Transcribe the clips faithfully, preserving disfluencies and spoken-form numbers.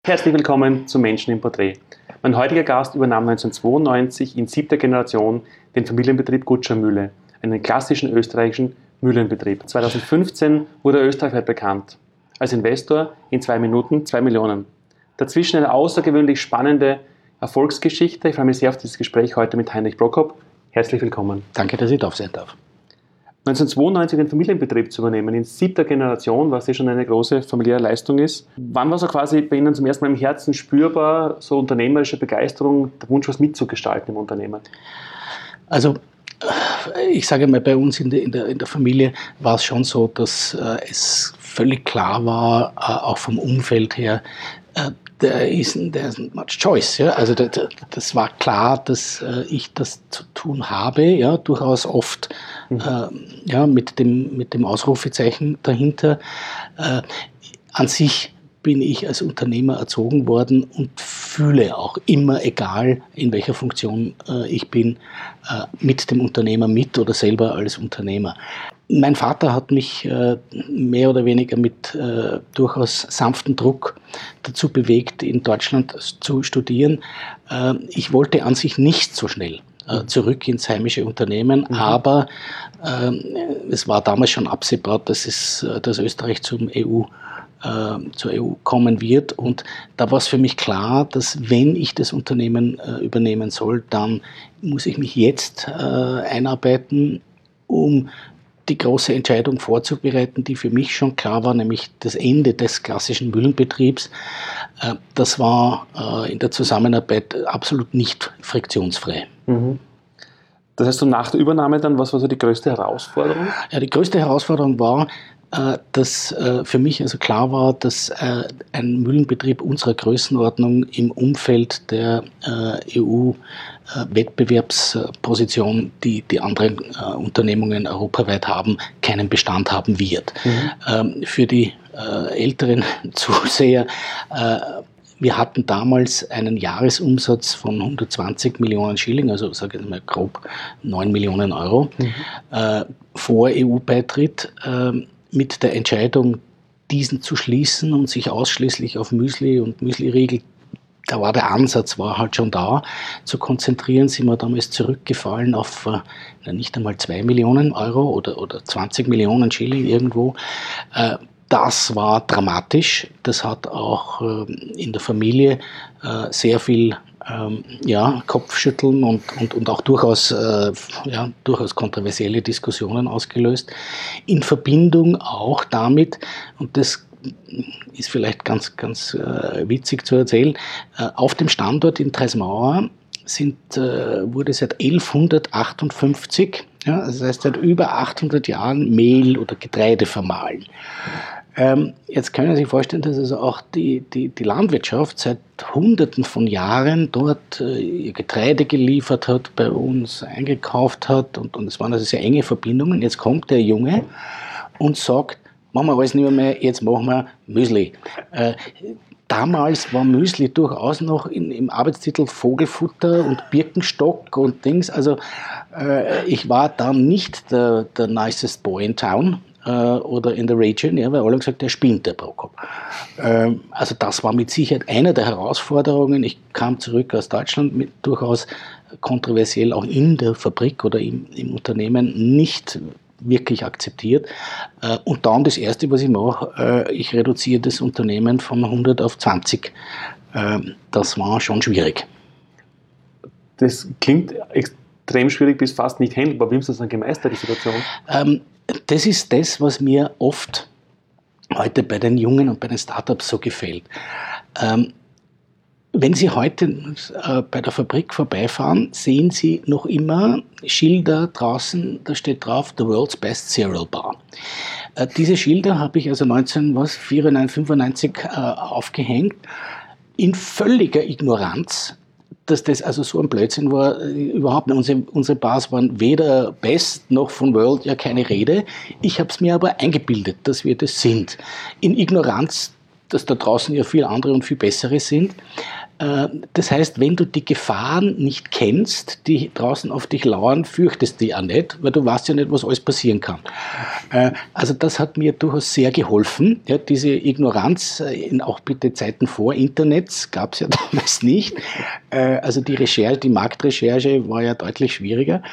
Herzlich willkommen zu Menschen im Porträt. Mein heutiger Gast übernahm neunzehnhundertzweiundneunzig in siebter Generation den Familienbetrieb Gutscher Mühle, einen klassischen österreichischen Mühlenbetrieb. zweitausendfünfzehn wurde er österreichweit bekannt. Als Investor in zwei Minuten zwei Millionen. Dazwischen eine außergewöhnlich spannende Erfolgsgeschichte. Ich freue mich sehr auf dieses Gespräch heute mit Heinrich Prokop. Herzlich willkommen. Danke, dass ich da sein darf. neunzehnhundertzweiundneunzig den Familienbetrieb zu übernehmen, in siebter Generation, was ja schon eine große familiäre Leistung ist. Wann war so quasi bei Ihnen zum ersten Mal im Herzen spürbar, so unternehmerische Begeisterung, der Wunsch, was mitzugestalten im Unternehmen? Also ich sage mal, bei uns in der, in der, in der Familie war es schon so, dass äh, es völlig klar war, äh, auch vom Umfeld her, äh, there isn't, there isn't much choice. Ja? Also das, das war klar, dass äh, ich das zu tun habe, ja, durchaus oft mhm. äh, ja, mit dem, mit dem Ausrufezeichen dahinter. Äh, an sich bin ich als Unternehmer erzogen worden und fühle auch immer, egal in welcher Funktion äh, ich bin, äh, mit dem Unternehmer mit oder selber als Unternehmer. Mein Vater hat mich äh, mehr oder weniger mit äh, durchaus sanftem Druck dazu bewegt, in Deutschland zu studieren. Äh, ich wollte an sich nicht so schnell äh, zurück ins heimische Unternehmen, mhm. aber äh, es war damals schon absehbar, dass, es, dass Österreich zum E U zur E U kommen wird, und da war es für mich klar, dass wenn ich das Unternehmen äh, übernehmen soll, dann muss ich mich jetzt äh, einarbeiten, um die große Entscheidung vorzubereiten, die für mich schon klar war, nämlich das Ende des klassischen Mühlenbetriebs. Äh, das war äh, in der Zusammenarbeit absolut nicht friktionsfrei. Mhm. Das heißt, so nach der Übernahme dann, was war so die größte Herausforderung? Ja, die größte Herausforderung war, dass für mich also klar war, dass ein Mühlenbetrieb unserer Größenordnung im Umfeld der E U-Wettbewerbsposition, die die anderen Unternehmungen europaweit haben, keinen Bestand haben wird. Mhm. Für die älteren Zuseher, wir hatten damals einen Jahresumsatz von hundertzwanzig Millionen Schilling, also sage ich mal grob neun Millionen Euro, mhm. vor E U-Beitritt. Mit der Entscheidung, diesen zu schließen und sich ausschließlich auf Müsli und Müsli-Riegel, da war der Ansatz, war halt schon da, zu konzentrieren, sind wir damals zurückgefallen auf na, nicht einmal zwei Millionen Euro oder, oder zwanzig Millionen Schilling irgendwo. Das war dramatisch. Das hat auch in der Familie sehr viel Ähm, ja, Kopfschütteln und, und, und auch durchaus, äh, ja, durchaus kontroversielle Diskussionen ausgelöst. In Verbindung auch damit, und das ist vielleicht ganz, ganz äh, witzig zu erzählen, äh, auf dem Standort in Treismauer sind, äh, wurde seit elfhundertachtundfünfzig, ja, das heißt seit über achthundert Jahren, Mehl oder Getreide vermahlen. Ähm, jetzt können Sie sich vorstellen, dass also auch die, die, die Landwirtschaft seit Hunderten von Jahren dort äh, ihr Getreide geliefert hat, bei uns eingekauft hat, und, und es waren also sehr enge Verbindungen. Jetzt kommt der Junge und sagt, machen wir alles nicht mehr, jetzt machen wir Müsli. Äh, Damals war Müsli durchaus noch in, im Arbeitstitel Vogelfutter und Birkenstock und Dings. Also äh, ich war da nicht der, der nicest boy in town äh, oder in der region, ja, weil alle gesagt, der spinnt, der Prokop. Ähm, also das war mit Sicherheit eine der Herausforderungen. Ich kam zurück aus Deutschland mit durchaus kontroversiell auch in der Fabrik oder im, im Unternehmen nicht wirklich akzeptiert. Und dann das Erste, was ich mache, ich reduziere das Unternehmen von hundert auf zwanzig. Das war schon schwierig. Das klingt extrem schwierig bis fast nicht handelbar. Wie haben Sie das dann gemeistert, die Situation? Das ist das, was mir oft heute bei den Jungen und bei den Startups so gefällt. Wenn Sie heute äh, bei der Fabrik vorbeifahren, sehen Sie noch immer Schilder draußen, da steht drauf, The World's Best Cereal Bar. Äh, diese Schilder habe ich also neunzehnhundertvierundneunzig, fünfundneunzig äh, aufgehängt, in völliger Ignoranz, dass das also so ein Blödsinn war, äh, überhaupt nicht. Unsere, unsere Bars waren weder Best noch von World, ja keine Rede. Ich habe es mir aber eingebildet, dass wir das sind. In Ignoranz dass da draußen ja viel andere und viel bessere sind. Das heißt, wenn du die Gefahren nicht kennst, die draußen auf dich lauern, fürchtest du die auch nicht, weil du weißt ja nicht, was alles passieren kann. Also das hat mir durchaus sehr geholfen. Ja, diese Ignoranz, in auch bitte Zeiten vor Internets, gab es ja damals nicht. Also die Recherche, die Marktrecherche war ja deutlich schwieriger.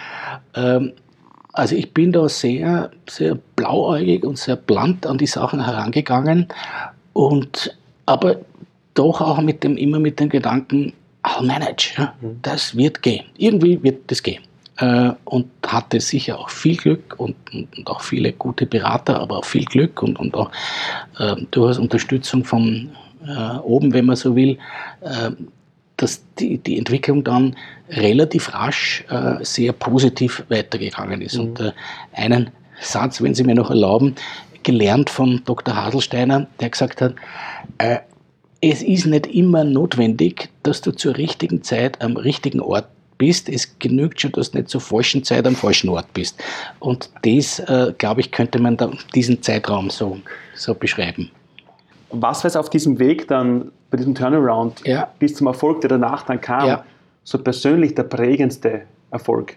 Also ich bin da sehr, sehr blauäugig und sehr blunt an die Sachen herangegangen. Und aber doch auch mit dem, immer mit dem Gedanken, I'll manage, ja, das wird gehen. Irgendwie wird das gehen. Äh, und hatte sicher auch viel Glück und, und, und auch viele gute Berater, aber auch viel Glück und, und auch äh, durchaus Unterstützung von äh, oben, wenn man so will, äh, dass die, die Entwicklung dann relativ rasch äh, sehr positiv weitergegangen ist. Mhm. Und äh, einen Satz, wenn Sie mir noch erlauben, gelernt von Doktor Haselsteiner, der gesagt hat, äh, es ist nicht immer notwendig, dass du zur richtigen Zeit am richtigen Ort bist. Es genügt schon, dass du nicht zur falschen Zeit am falschen Ort bist. Und das, äh, glaube ich, könnte man da diesen Zeitraum so, so beschreiben. Was war es auf diesem Weg dann, bei diesem Turnaround, ja. bis zum Erfolg, der danach dann kam, ja. so persönlich der prägendste Erfolg?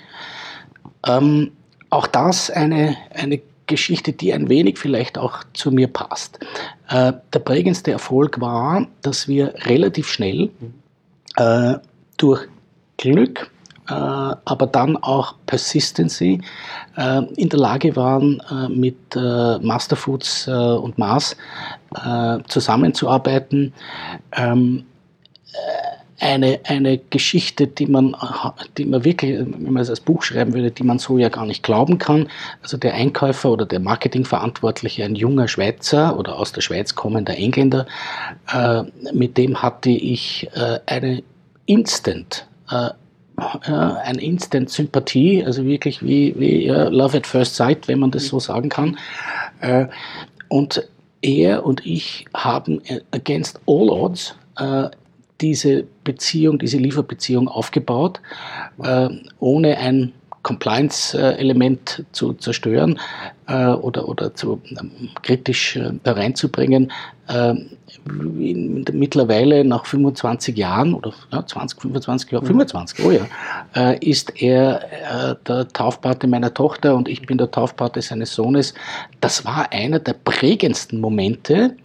Ähm, auch das eine, eine Geschichte, die ein wenig vielleicht auch zu mir passt. Äh, der prägendste Erfolg war, dass wir relativ schnell äh, durch Glück, äh, aber dann auch Persistency äh, in der Lage waren, äh, mit äh, Masterfoods äh, und Mars äh, zusammenzuarbeiten. Ähm, äh, Eine, eine Geschichte, die man, die man wirklich, wenn man es als Buch schreiben würde, die man so ja gar nicht glauben kann. Also der Einkäufer oder der Marketingverantwortliche, ein junger Schweizer oder aus der Schweiz kommender Engländer, äh, mit dem hatte ich äh, eine Instant, äh, äh, eine Instant Sympathie, also wirklich wie, wie ja, Love at First Sight, wenn man das so sagen kann. Äh, und er und ich haben against all odds äh, diese Beziehung, diese Lieferbeziehung aufgebaut, äh, ohne ein Compliance-Element zu zerstören äh, oder, oder zu ähm, kritisch äh, reinzubringen. Äh, in, mittlerweile nach fünfundzwanzig Jahren oder ja, zwanzig, fünfundzwanzig Jahren, fünfundzwanzig, oh ja, äh, ist er äh, der Taufpate meiner Tochter und ich bin der Taufpate seines Sohnes. Das war einer der prägendsten Momente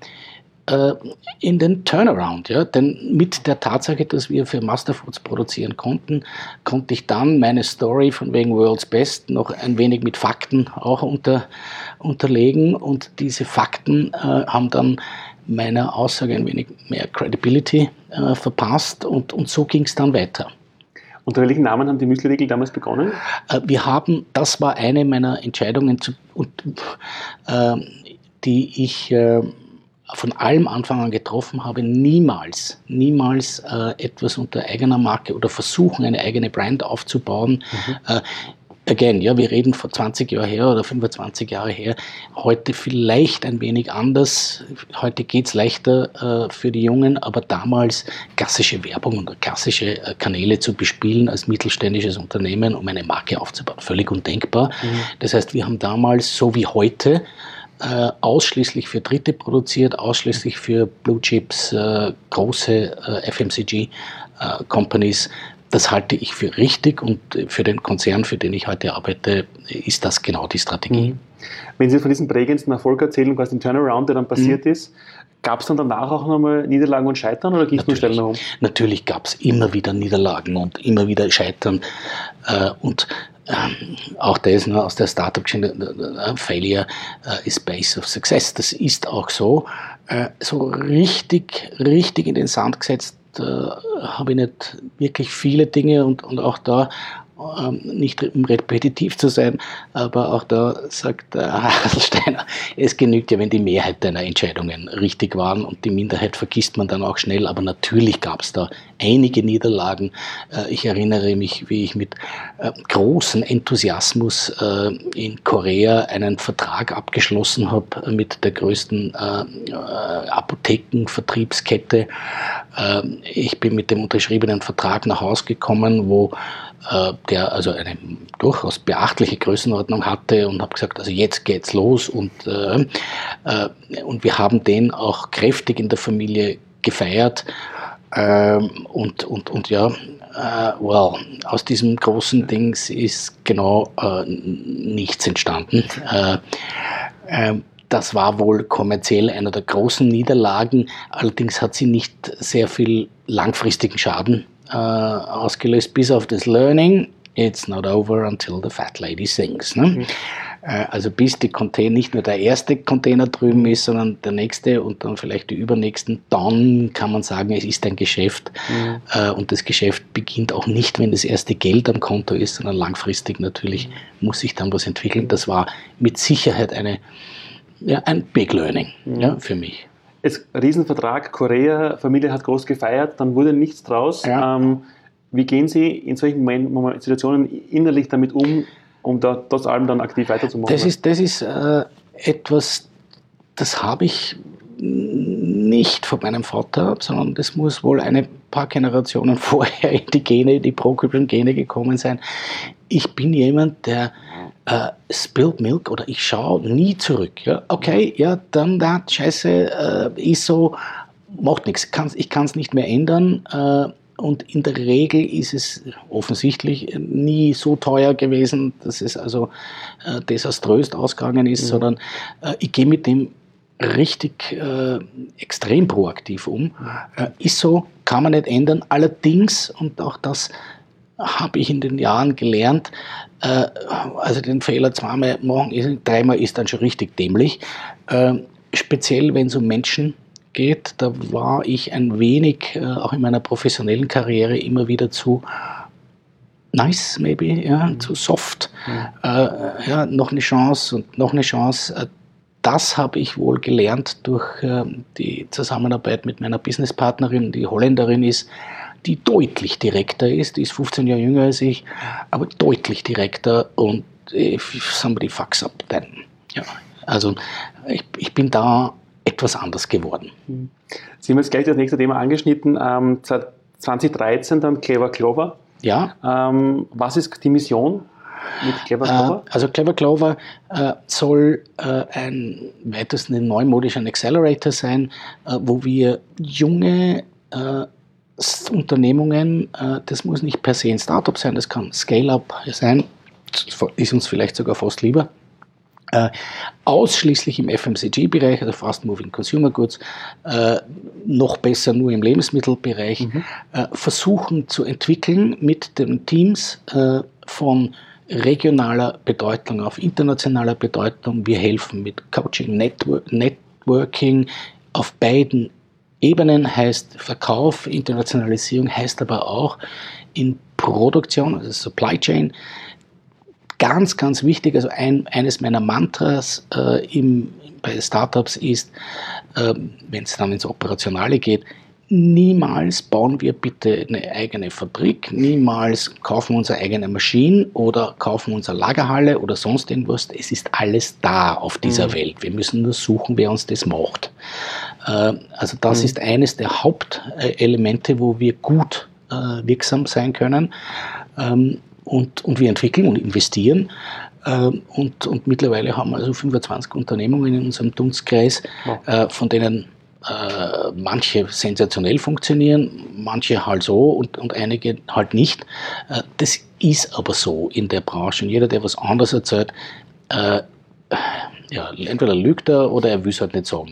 in den Turnaround, ja, denn mit der Tatsache, dass wir für Masterfoods produzieren konnten, konnte ich dann meine Story von wegen World's Best noch ein wenig mit Fakten auch unter, unterlegen und diese Fakten äh, haben dann meiner Aussage ein wenig mehr Credibility äh, verpasst und, und so ging es dann weiter. Unter welchen Namen haben die Müsli-Riegel damals begonnen? Äh, wir haben, das war eine meiner Entscheidungen, zu, und, äh, die ich äh, von allem Anfang an getroffen habe, niemals, niemals äh, etwas unter eigener Marke oder versuchen, eine eigene Brand aufzubauen. Mhm. Äh, again, ja, wir reden vor zwanzig Jahren her oder fünfundzwanzig Jahre her, heute vielleicht ein wenig anders. Heute geht es leichter äh, für die Jungen, aber damals klassische Werbung oder klassische äh, Kanäle zu bespielen als mittelständisches Unternehmen, um eine Marke aufzubauen, völlig undenkbar. Mhm. Das heißt, wir haben damals, so wie heute, Äh, ausschließlich für Dritte produziert, ausschließlich für Blue Chips, äh, große äh, F M C G-Companies. Das halte ich für richtig und für den Konzern, für den ich heute arbeite, ist das genau die Strategie. Mhm. Wenn Sie von diesem prägendsten Erfolg erzählen, was den Turnaround, der dann passiert mhm. ist, gab es dann danach auch nochmal Niederlagen und Scheitern oder ging es nur schnell nach oben? Natürlich gab es immer wieder Niederlagen und immer wieder Scheitern äh, und Ähm, auch das ne, aus der Startup-Geschichte, uh, Failure uh, is base of success. Das ist auch so. Äh, so richtig, richtig in den Sand gesetzt äh, habe ich nicht wirklich viele Dinge und, und auch da ähm, nicht um repetitiv zu sein, aber auch da sagt äh, Haselsteiner, es genügt ja, wenn die Mehrheit deiner Entscheidungen richtig waren und die Minderheit vergisst man dann auch schnell, aber natürlich gab es da einige Niederlagen. Äh, ich erinnere mich, wie ich mit äh, großem Enthusiasmus äh, in Korea einen Vertrag abgeschlossen habe mit der größten äh, äh, Apothekenvertriebskette Äh, ich bin mit dem unterschriebenen Vertrag nach Hause gekommen, wo äh, der also eine durchaus beachtliche Größenordnung hatte und habe gesagt, also jetzt geht's los und, äh, äh, und wir haben den auch kräftig in der Familie gefeiert äh, und, und, und ja, äh, well, aus diesem großen Dings ist genau äh, nichts entstanden. Äh, äh, Das war wohl kommerziell einer der großen Niederlagen, allerdings hat sie nicht sehr viel langfristigen Schaden äh, ausgelöst, bis auf das Learning, it's not over until the fat lady sings. Ne? Mhm. Äh, also bis die Container, nicht nur der erste Container drüben ist, sondern der nächste und dann vielleicht die übernächsten, dann kann man sagen, es ist ein Geschäft. Mhm. Äh, und das Geschäft beginnt auch nicht, wenn das erste Geld am Konto ist, sondern langfristig natürlich mhm. muss sich dann was entwickeln. Das war mit Sicherheit eine Ja, ein Big Learning mhm. ja, für mich. Es Riesenvertrag, Korea, Familie hat groß gefeiert, dann wurde nichts draus. Ja. Ähm, wie gehen Sie in solchen Momenten, Situationen innerlich damit um, um da trotz allem dann aktiv weiterzumachen? Das ist, das ist äh, etwas, das habe ich nicht von meinem Vater, sondern das muss wohl eine paar Generationen vorher in die Gene, die Procreation Gene gekommen sein. Ich bin jemand, der Uh, spilled milk oder ich schaue nie zurück. Ja? Okay, ja, dann da, scheiße, uh, ist so, macht nichts. Ich kann es nicht mehr ändern uh, und in der Regel ist es offensichtlich nie so teuer gewesen, dass es also uh, desaströs ausgegangen ist, mhm. sondern uh, ich gehe mit dem richtig uh, extrem proaktiv um. Uh, ist so, kann man nicht ändern. Allerdings, und auch das habe ich in den Jahren gelernt, äh, also den Fehler zweimal machen, dreimal ist dann schon richtig dämlich. Äh, speziell, wenn es um Menschen geht, da war ich ein wenig, äh, auch in meiner professionellen Karriere, immer wieder zu nice, maybe, ja, mhm. zu soft. Mhm. Äh, ja, noch eine Chance und noch eine Chance. Das habe ich wohl gelernt durch äh, die Zusammenarbeit mit meiner Businesspartnerin, die Holländerin ist, die deutlich direkter ist, die ist fünfzehn Jahre jünger als ich, aber deutlich direkter und if somebody fucks up, then. Ja, also ich, ich bin da etwas anders geworden. Sie haben jetzt gleich das nächste Thema angeschnitten, ähm, zwanzig dreizehn dann Clever Clover. Ja. Ähm, was ist die Mission mit Clever Clover? Äh, also Clever Clover äh, soll äh, ein weitestens ein neumodischer Accelerator sein, äh, wo wir junge äh, Unternehmungen, das muss nicht per se ein Startup sein, das kann Scale-up sein, ist uns vielleicht sogar fast lieber, ausschließlich im F M C G-Bereich, also Fast Moving Consumer Goods, noch besser nur im Lebensmittelbereich, mhm. versuchen zu entwickeln mit den Teams von regionaler Bedeutung auf internationaler Bedeutung. Wir helfen mit Coaching, Network, Networking auf beiden Ebenen, heißt Verkauf, Internationalisierung, heißt aber auch in Produktion, also Supply Chain, ganz, ganz wichtig, also ein, eines meiner Mantras äh, im, bei Startups ist, äh, wenn es dann ins Operationale geht, niemals bauen wir bitte eine eigene Fabrik, niemals kaufen wir unsere eigene Maschine oder kaufen unsere Lagerhalle oder sonst irgendwas. Es ist alles da auf dieser mhm. Welt. Wir müssen nur suchen, wer uns das macht. Also das mhm. ist eines der Hauptelemente, wo wir gut äh, wirksam sein können. Ähm, und, und wir entwickeln und investieren. Ähm, und, und mittlerweile haben wir also fünfundzwanzig Unternehmungen in unserem Dunstkreis, wow. äh, von denen äh, manche sensationell funktionieren, manche halt so und, und einige halt nicht. Äh, das ist aber so in der Branche. Und jeder, der was anderes erzählt, äh, ja, entweder lügt er oder er will es halt nicht sagen.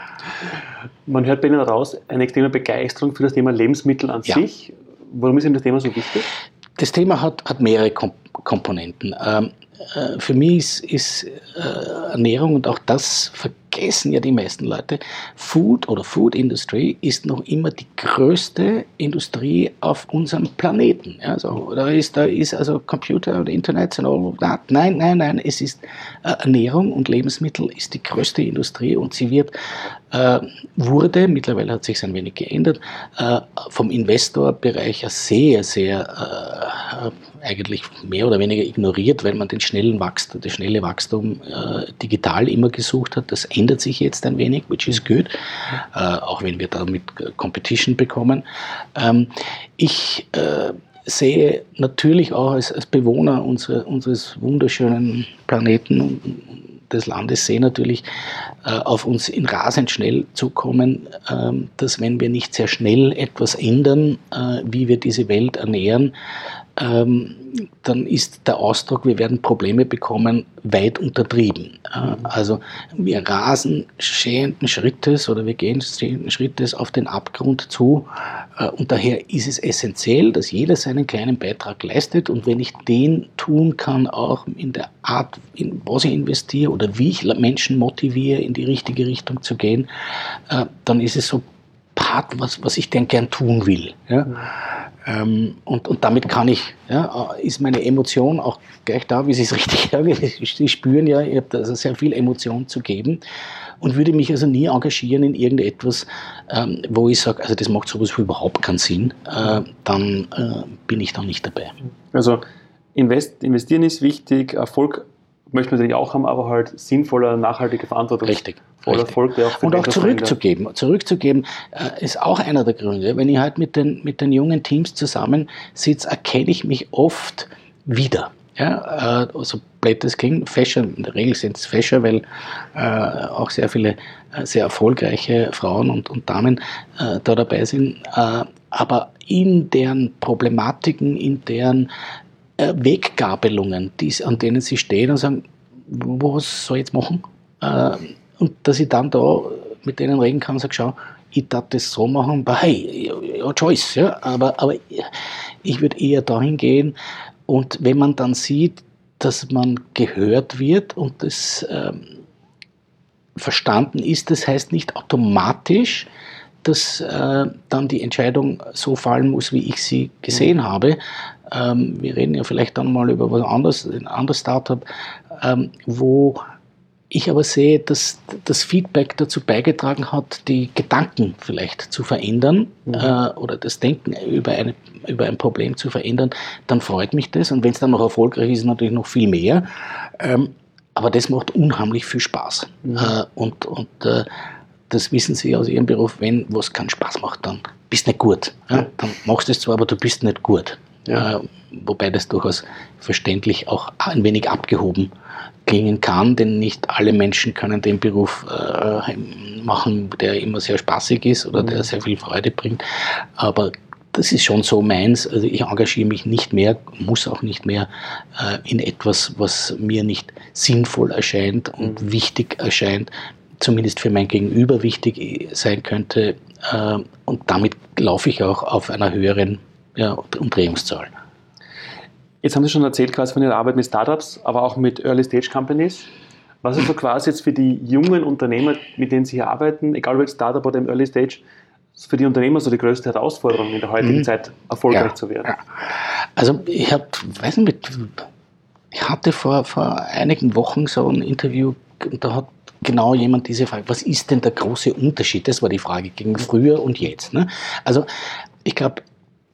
Man hört bei Ihnen raus eine extreme Begeisterung für das Thema Lebensmittel an ja. sich. Warum ist Ihnen das Thema so wichtig? Das Thema hat, hat mehrere Kom- Komponenten. Ähm, äh, für mich ist, ist äh, Ernährung, und auch das vergessen ja die meisten Leute, Food oder Food Industry ist noch immer die größte Industrie auf unserem Planeten. Ja, also, da, ist, da ist also Computer und Internet und all of that. Nein, nein, nein, es ist äh, Ernährung und Lebensmittel ist die größte Industrie, und sie wird, äh, wurde, mittlerweile hat sich ein wenig geändert, äh, vom Investorbereich sehr, sehr äh, äh, eigentlich mehr oder weniger ignoriert, weil man den schnellen Wachstum, das schnelle Wachstum äh, digital immer gesucht hat. Das ändert sich jetzt ein wenig, which is good, äh, auch wenn wir damit Competition bekommen. Ähm, ich äh, sehe natürlich auch als, als Bewohner unsere, unseres wunderschönen Planeten des Landes, sehe natürlich äh, auf uns in rasend schnell zukommen, äh, dass wenn wir nicht sehr schnell etwas ändern, äh, wie wir diese Welt ernähren, ähm, dann ist der Ausdruck, wir werden Probleme bekommen, weit untertrieben. Äh, also wir rasen stehenden Schrittes oder wir gehen stehenden Schrittes auf den Abgrund zu äh, und daher ist es essentiell, dass jeder seinen kleinen Beitrag leistet und wenn ich den tun kann, auch in der Art, in was ich investiere oder wie ich Menschen motiviere, in die richtige Richtung zu gehen, äh, dann ist es so Part, was, was ich denn gern tun will. Ja? Mhm. Ähm, und, und damit kann ich, ja, ist meine Emotion auch gleich da, wie Sie es richtig sagen. Sie spüren ja, ich habe also sehr viel Emotion zu geben und würde mich also nie engagieren in irgendetwas, ähm, wo ich sage, also das macht sowas überhaupt keinen Sinn, äh, dann äh, bin ich da nicht dabei. Also invest, investieren ist wichtig, Erfolg möchte man natürlich auch haben, aber halt sinnvoller, nachhaltiger Verantwortung. Richtig. Voller Erfolg, der auch für und auch zurückzugeben. Zurückzugeben äh, ist auch einer der Gründe. Wenn ich halt mit den, mit den jungen Teams zusammensitze, erkenne ich mich oft wieder. Ja, äh, so blöd das klingt, Fäscher, in der Regel sind es Fäscher, weil äh, auch sehr viele äh, sehr erfolgreiche Frauen und, und Damen äh, da dabei sind. Äh, aber in deren Problematiken, in deren äh, Weggabelungen, die, an denen sie stehen und sagen, was soll ich jetzt machen? Äh, Und dass ich dann da mit denen reden kann und sage, schau, ich darf das so machen, aber hey, ja, Choice, ja, aber, aber ich würde eher dahin gehen und wenn man dann sieht, dass man gehört wird und das ähm, verstanden ist, das heißt nicht automatisch, dass äh, dann die Entscheidung so fallen muss, wie ich sie gesehen mhm. habe. Ähm, wir reden ja vielleicht dann mal über was anderes, ein anderes Startup, ähm, wo ich aber sehe, dass das Feedback dazu beigetragen hat, die Gedanken vielleicht zu verändern mhm. äh, oder das Denken über, eine, über ein Problem zu verändern, dann freut mich das. Und wenn es dann noch erfolgreich ist, natürlich noch viel mehr. Ähm, aber das macht unheimlich viel Spaß. Mhm. Äh, und und äh, das wissen Sie aus Ihrem Beruf, wenn was keinen Spaß macht, dann bist du nicht gut. Ja? Dann machst du es zwar, aber du bist nicht gut. Ja. Äh, wobei das durchaus verständlich auch ein wenig abgehoben klingen kann, denn nicht alle Menschen können den Beruf äh, machen, der immer sehr spaßig ist oder mhm. der sehr viel Freude bringt. Aber das ist schon so meins. Also ich engagiere mich nicht mehr, muss auch nicht mehr äh, in etwas, was mir nicht sinnvoll erscheint und mhm. wichtig erscheint, zumindest für mein Gegenüber wichtig sein könnte. Äh, und damit laufe ich auch auf einer höheren ja, Umdrehungszahl. Jetzt haben Sie schon erzählt quasi von Ihrer Arbeit mit Startups, aber auch mit Early-Stage-Companies. Was ist so quasi jetzt für die jungen Unternehmer, mit denen Sie hier arbeiten, egal ob jetzt Startup oder im Early-Stage, für die Unternehmer so die größte Herausforderung in der heutigen mhm. Zeit, erfolgreich ja, zu werden? Ja. Also ich habe, weiß nicht, ich hatte vor, vor einigen Wochen so ein Interview, und da hat genau jemand diese Frage, was ist denn der große Unterschied? Das war die Frage gegen früher und jetzt. Ne? Also ich glaube,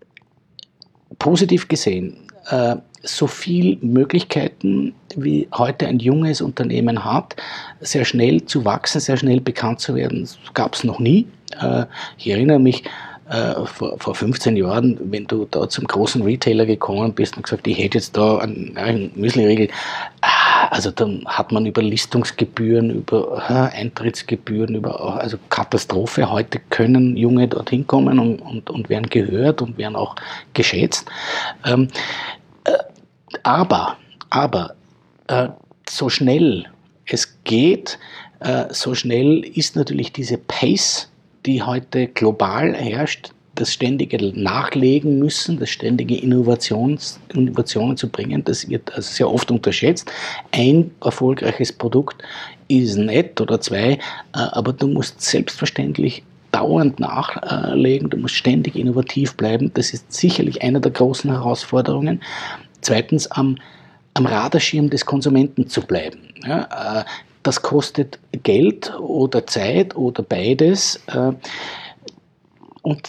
positiv gesehen, äh, so viele Möglichkeiten, wie heute ein junges Unternehmen hat, sehr schnell zu wachsen, sehr schnell bekannt zu werden, gab es noch nie. Äh, ich erinnere mich, äh, vor, vor fünfzehn Jahren, wenn du da zum großen Retailer gekommen bist und gesagt, ich hätte jetzt da einen, einen Müsli-Riegel, also dann hat man über Listungsgebühren, über äh, Eintrittsgebühren, über also Katastrophe. Heute können Junge dorthin kommen und, und, und werden gehört und werden auch geschätzt. Ähm, äh, aber, aber äh, so schnell es geht, äh, so schnell ist natürlich diese Pace, die heute global herrscht, das ständige Nachlegen müssen, das ständige Innovations, Innovationen zu bringen, das wird also sehr oft unterschätzt. Ein erfolgreiches Produkt ist nett oder zwei, aber du musst selbstverständlich dauernd nachlegen, du musst ständig innovativ bleiben. Das ist sicherlich eine der großen Herausforderungen. Zweitens, am, am Radarschirm des Konsumenten zu bleiben. Ja, das kostet Geld oder Zeit oder beides. Und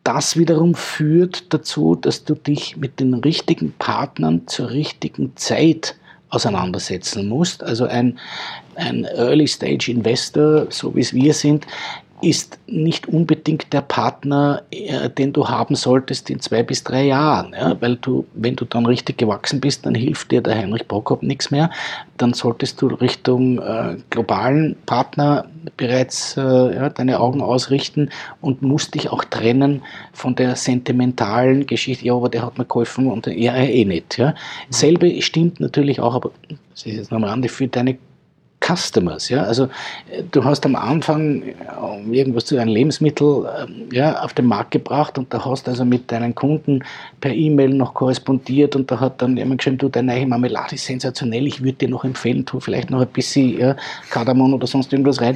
das wiederum führt dazu, dass du dich mit den richtigen Partnern zur richtigen Zeit auseinandersetzen musst. Also ein, ein Early-Stage-Investor, so wie es wir sind, ist nicht unbedingt der Partner, äh, den du haben solltest in zwei bis drei Jahren. Ja? Weil du, wenn du dann richtig gewachsen bist, dann hilft dir der Heinrich Prokop nichts mehr. Dann solltest du Richtung äh, globalen Partner bereits äh, ja, deine Augen ausrichten und musst dich auch trennen von der sentimentalen Geschichte, ja, aber der hat mir geholfen und ja, eh nicht. Ja? Selbe stimmt natürlich auch, aber das ist jetzt noch am Rande, für deine Customers, ja, also du hast am Anfang irgendwas zu einem Lebensmittel ja, auf den Markt gebracht und da hast also mit deinen Kunden per E-Mail noch korrespondiert und da hat dann jemand geschrieben, du, deine neue Marmelade ist sensationell, ich würde dir noch empfehlen, tu vielleicht noch ein bisschen ja, Kardamom oder sonst irgendwas rein.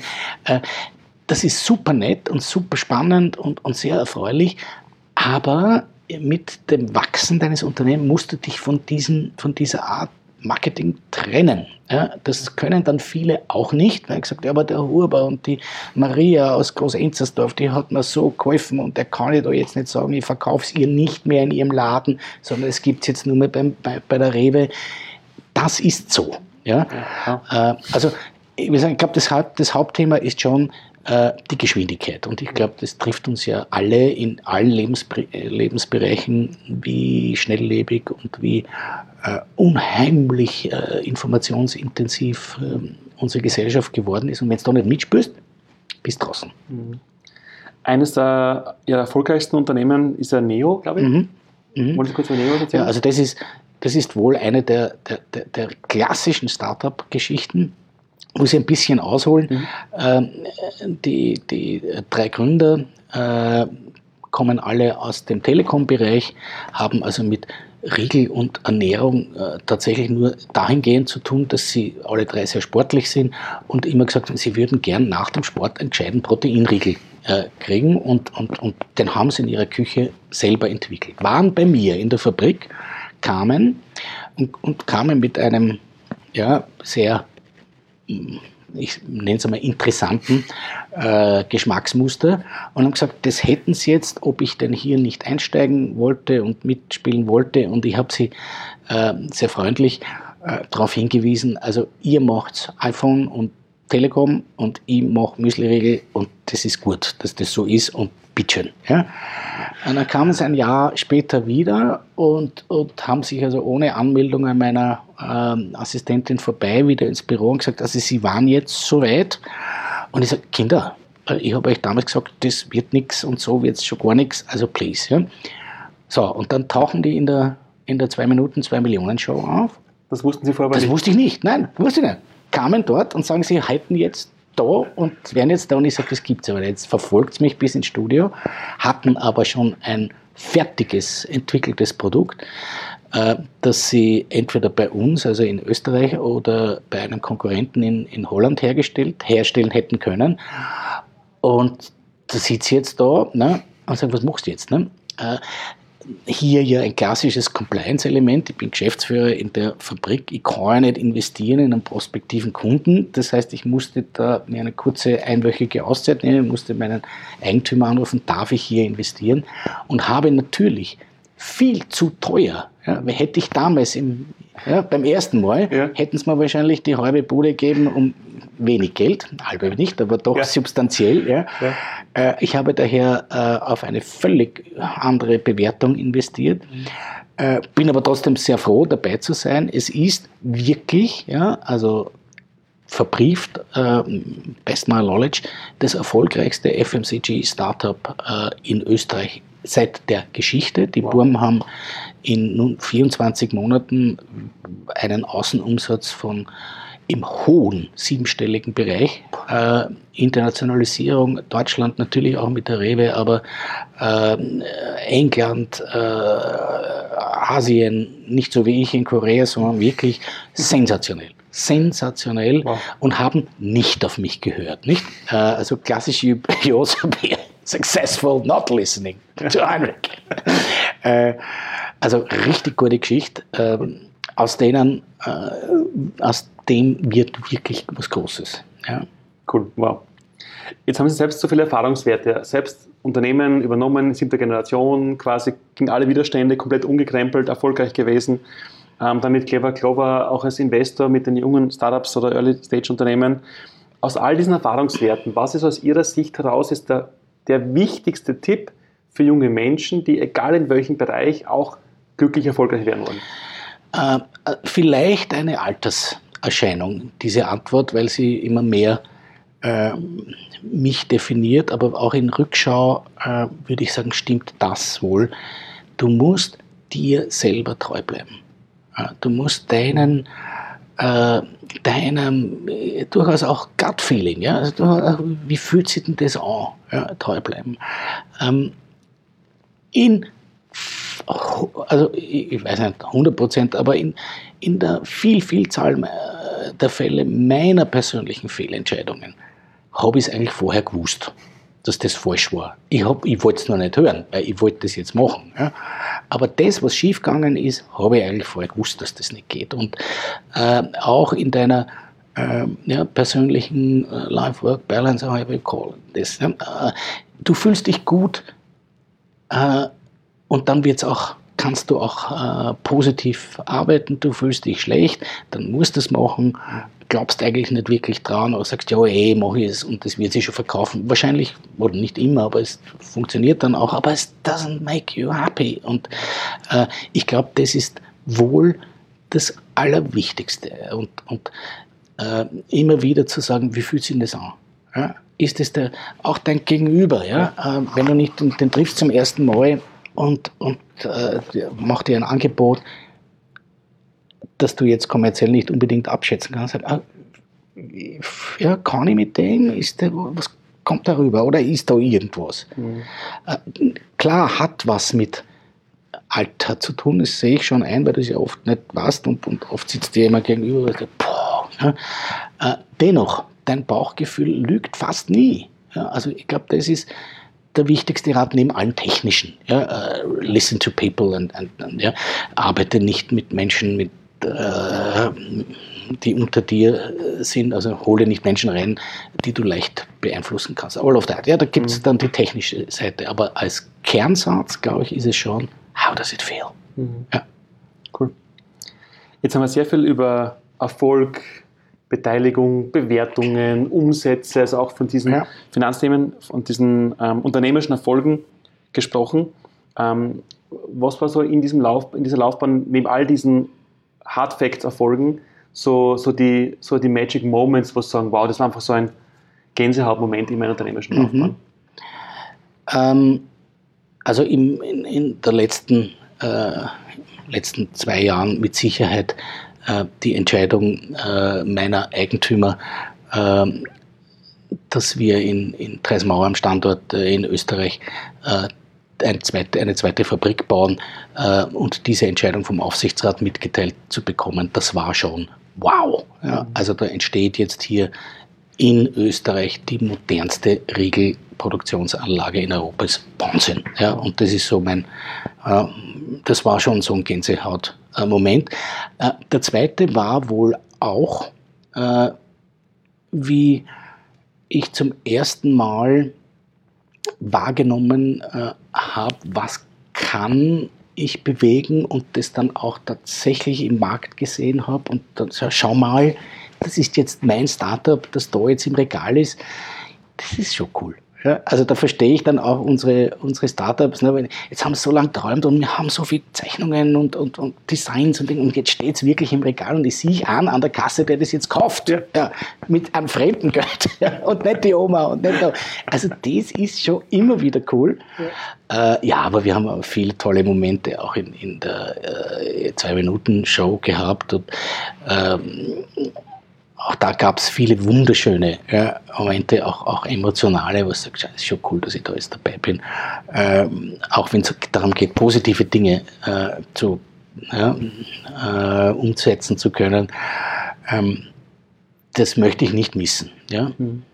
Das ist super nett und super spannend und, und sehr erfreulich, aber mit dem Wachsen deines Unternehmens musst du dich von, diesen, von dieser Art Marketing trennen. Ja, das können dann viele auch nicht, weil ich gesagt, ja, aber der Huber und die Maria aus Groß-Enzersdorf, die hat mir so geholfen und der kann ich da jetzt nicht sagen, ich verkaufe es ihr nicht mehr in ihrem Laden, sondern es gibt es jetzt nur mehr beim, bei, bei der Rewe. Das ist so. Ja? Ja. Äh, also ich, ich glaube, das, das Hauptthema ist schon äh, die Geschwindigkeit und ich glaube, das trifft uns ja alle in allen Lebensbe- Lebensbereichen, wie schnelllebig und wie Uh, unheimlich uh, informationsintensiv uh, unsere Gesellschaft geworden ist. Und wenn du da nicht mitspielst, bist du draußen. Mhm. Eines der Ihrer erfolgreichsten Unternehmen ist ja Neo, glaube ich. Mhm. Mhm. Wollen Sie kurz über Neo erzählen? Ja, also das ist, das ist wohl eine der, der, der, der klassischen Startup-Geschichten. Muss ich ein bisschen ausholen. Mhm. Uh, die, die drei Gründer uh, kommen alle aus dem Telekom-Bereich, haben also mit Riegel und Ernährung äh, tatsächlich nur dahingehend zu tun, dass sie alle drei sehr sportlich sind und immer gesagt haben, sie würden gern nach dem Sport einen gescheiten Proteinriegel äh, kriegen und, und, und den haben sie in ihrer Küche selber entwickelt. Waren bei mir in der Fabrik, kamen und, und kamen mit einem ja, sehr, ich nenne es einmal interessanten äh, Geschmacksmuster und haben gesagt, das hätten sie jetzt, ob ich denn hier nicht einsteigen wollte und mitspielen wollte und ich habe sie äh, sehr freundlich äh, darauf hingewiesen, also ihr macht iPhone und Telekom und ich mache Müsliriegel und das ist gut, dass das so ist und bitteschön. Ja. Und dann kamen sie ein Jahr später wieder und, und haben sich also ohne Anmeldung an meiner ähm, Assistentin vorbei wieder ins Büro und gesagt, also sie waren jetzt soweit. Und ich sage, Kinder, ich habe euch damals gesagt, das wird nichts und so wird es schon gar nichts, also please. Ja. So, und dann tauchen die in der, in der zwei Minuten zwei Millionen Show auf. Das wussten Sie vorher Das nicht? Das wusste ich nicht, nein, wusste ich nicht. Kamen dort und sagen, sie halten jetzt da und wären jetzt da und ich sage, das gibt es aber nicht. Jetzt verfolgt es mich bis ins Studio, hatten aber schon ein fertiges, entwickeltes Produkt, äh, das sie entweder bei uns, also in Österreich oder bei einem Konkurrenten in, in Holland hergestellt, herstellen hätten können. Und da sitzt sie jetzt da ne, und sagt, was machst du jetzt? Ne? Äh, Hier ja ein klassisches Compliance-Element. Ich bin Geschäftsführer in der Fabrik. Ich kann ja nicht investieren in einen prospektiven Kunden. Das heißt, ich musste da mir eine kurze einwöchige Auszeit nehmen, musste meinen Eigentümer anrufen, darf ich hier investieren? Und habe natürlich viel zu teuer, ja, weil hätte ich damals im, ja, beim ersten Mal, ja. hätten sie mir wahrscheinlich die halbe Bude gegeben um wenig Geld, halbe nicht, aber doch ja. substanziell. Ja. Ja. Äh, ich habe daher äh, auf eine völlig andere Bewertung investiert, mhm. äh, bin aber trotzdem sehr froh, dabei zu sein. Es ist wirklich, ja, also verbrieft, äh, best my knowledge, das erfolgreichste F M C G-Startup äh, in Österreich seit der Geschichte. Die wow. Burm haben in nun vierundzwanzig Monaten einen Außenumsatz von im hohen siebenstelligen Bereich. Äh, Internationalisierung, Deutschland natürlich auch mit der Rewe, aber äh, England, äh, Asien, nicht so wie ich in Korea, sondern wirklich sensationell. Sensationell wow. und haben nicht auf mich gehört. Nicht? Äh, also klassisch, you, you also be successful not listening to Heinrich. äh, also richtig gute Geschichte. Äh, aus denen, äh, aus dem wird wirklich was Großes. Ja. Cool, wow. Jetzt haben Sie selbst so viele Erfahrungswerte, selbst Unternehmen übernommen, siebter Generation, quasi gegen alle Widerstände, komplett umgekrempelt, erfolgreich gewesen. Ähm, dann mit Clever Clover auch als Investor mit den jungen Startups oder Early-Stage-Unternehmen. Aus all diesen Erfahrungswerten, was ist aus Ihrer Sicht heraus ist der, der wichtigste Tipp für junge Menschen, die egal in welchem Bereich auch glücklich erfolgreich werden wollen? Äh, vielleicht eine Alterserscheinung, diese Antwort, weil sie immer mehr äh, mich definiert, aber auch in Rückschau äh, würde ich sagen, stimmt das wohl. Du musst dir selber treu bleiben. Äh, du musst deinen äh, deinem äh, durchaus auch Gut-Feeling, ja? Also, du, wie fühlt sich denn das an? Ja, treu bleiben. Ähm, in also ich weiß nicht hundert Prozent, aber in, in der viel, Vielzahl der Fälle meiner persönlichen Fehlentscheidungen habe ich es eigentlich vorher gewusst, dass das falsch war. Ich, ich wollte es noch nicht hören, weil ich wollte das jetzt machen. Ja. Aber das, was schiefgegangen ist, habe ich eigentlich vorher gewusst, dass das nicht geht. Und äh, auch in deiner äh, ja, persönlichen äh, Life-Work-Balance, I will call this, ja, äh, du fühlst dich gut, äh, und dann wird's auch, kannst du auch äh, positiv arbeiten, du fühlst dich schlecht, dann musst du es machen, glaubst eigentlich nicht wirklich dran, oder sagst, ja, eh, mache ich es und das wird sich schon verkaufen. Wahrscheinlich, oder nicht immer, aber es funktioniert dann auch, aber es doesn't make you happy. Und äh, ich glaube, das ist wohl das Allerwichtigste. Und, und äh, immer wieder zu sagen, wie fühlt sich das an? Ja? Ist es der, auch dein Gegenüber, ja? Äh, wenn du nicht den, den triffst zum ersten Mal, und, und äh, macht dir ein Angebot, das du jetzt kommerziell nicht unbedingt abschätzen kannst. Ah, ja, kann ich mit dem? Ist der, was kommt darüber? Oder ist da irgendwas? Mhm. Äh, klar, hat was mit Alter zu tun, das sehe ich schon ein, weil du es ja oft nicht weißt und, und oft sitzt dir immer gegenüber und sagt, boah, ja. äh, dennoch, dein Bauchgefühl lügt fast nie. Ja, also ich glaube, das ist der wichtigste Rat neben allen technischen. Ja, uh, listen to people and, and, and ja, arbeite nicht mit Menschen, mit, uh, die unter dir sind, also hole nicht Menschen rein, die du leicht beeinflussen kannst. All of that. Ja, da gibt es mhm. dann die technische Seite, aber als Kernsatz, glaube ich, ist es schon, how does it feel? Mhm. Ja. Cool. Jetzt haben wir sehr viel über Erfolg, Beteiligung, Bewertungen, Umsätze, also auch von diesen ja. Finanzthemen und diesen ähm, unternehmerischen Erfolgen gesprochen. Ähm, was war so in, diesem Lauf, in dieser Laufbahn, neben all diesen Hard Facts-Erfolgen, so, so, die, so die Magic Moments, wo Sie sagen, wow, das war einfach so ein Gänsehautmoment in meiner unternehmerischen Laufbahn? Mhm. Ähm, also im, in, in der letzten, äh, letzten zwei Jahren mit Sicherheit die Entscheidung äh, meiner Eigentümer, äh, dass wir in, in Treismauer am Standort äh, in Österreich äh, eine, zweite, eine zweite Fabrik bauen äh, und diese Entscheidung vom Aufsichtsrat mitgeteilt zu bekommen, das war schon wow. Ja, also da entsteht jetzt hier in Österreich die modernste Riegelproduktionsanlage in Europa. Das ist Wahnsinn. Ja, und das ist so mein, äh, das war schon so ein Gänsehaut-Moment. Äh, der zweite war wohl auch, äh, wie ich zum ersten Mal wahrgenommen äh, habe, was kann ich bewegen und das dann auch tatsächlich im Markt gesehen habe und dann so, schau mal, das ist jetzt mein Startup, das da jetzt im Regal ist, das ist schon cool. Ja, also da verstehe ich dann auch unsere, unsere Startups. Ne, jetzt haben sie so lange geträumt und wir haben so viele Zeichnungen und, und, und Designs und Dinge und jetzt steht es wirklich im Regal und ich sehe einen an der Kasse, der das jetzt kauft. Ja. Ja, mit einem fremden Geld. Ja, und nicht die Oma. Und nicht da. Also das ist schon immer wieder cool. Ja, äh, ja, aber wir haben auch viele tolle Momente auch in, in der äh, Zwei-Minuten-Show gehabt. Und, ähm, auch da gab es viele wunderschöne ja, Momente, auch, auch emotionale, wo ich sage, es ist schon cool, dass ich da jetzt dabei bin. Ähm, auch wenn es darum geht, positive Dinge äh, zu, ja, äh, umsetzen zu können. Ähm, das möchte ich nicht missen. Ja.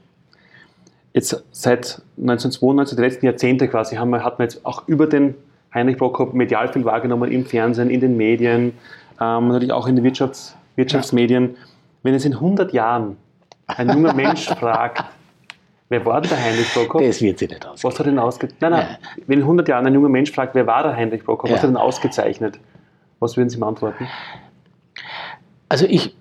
Jetzt seit neunzehnhundertzweiundneunzig, die letzten Jahrzehnte quasi, haben wir, hat man jetzt auch über den Heinrich Prokop medial viel wahrgenommen, im Fernsehen, in den Medien, ähm, natürlich auch in den Wirtschafts-, Wirtschaftsmedien. Ja. Wenn es in hundert Jahren ein junger Mensch fragt, Wer war denn der Heinrich Prokop? Das wird sich nicht ausgehen. Was hat ihn ausgezeichnet? Nein, nein. Ja. Wenn in hundert Jahren ein junger Mensch fragt, wer war der Heinrich Prokop? Was ja. hat ihn ausgezeichnet? Was würden Sie ihm antworten? Also ich...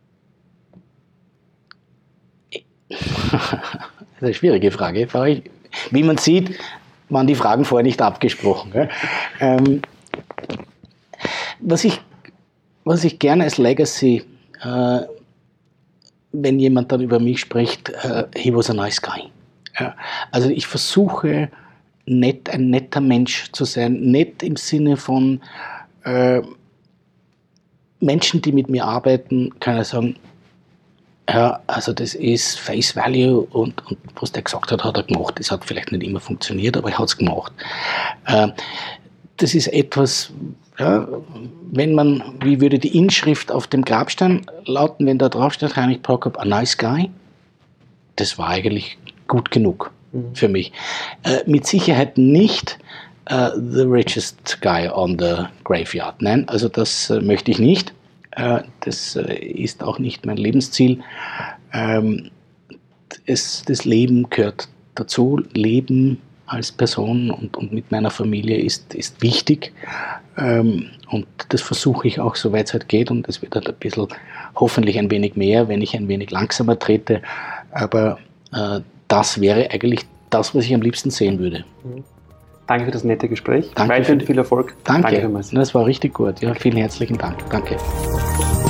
Das ist eine schwierige Frage. Wie man sieht, waren die Fragen vorher nicht abgesprochen. Ähm, was, ich, was ich gerne als Legacy, äh, wenn jemand dann über mich spricht, äh, he was a nice guy. Ja, also ich versuche, nett, ein netter Mensch zu sein. Nett im Sinne von äh, Menschen, die mit mir arbeiten, kann ich sagen, ja, also das ist Face Value und, und was der gesagt hat, hat er gemacht. Das hat vielleicht nicht immer funktioniert, aber er hat es gemacht. Äh, das ist etwas, ja, wenn man, wie würde die Inschrift auf dem Grabstein lauten, wenn da drauf steht, Heinrich Prokop, a nice guy, das war eigentlich gut genug mhm. für mich. Äh, mit Sicherheit nicht uh, the richest guy on the graveyard. Nein, also das äh, möchte ich nicht. Das ist auch nicht mein Lebensziel. Es, das Leben gehört dazu. Leben als Person und, und mit meiner Familie ist, ist wichtig. Und das versuche ich auch, soweit es halt geht. Und es wird halt ein bisschen, hoffentlich ein wenig mehr, wenn ich ein wenig langsamer trete. Aber das wäre eigentlich das, was ich am liebsten sehen würde. Danke für das nette Gespräch. Danke. Weiterhin viel Erfolg. Danke. Danke. Das war richtig gut. Ja, vielen herzlichen Dank. Danke.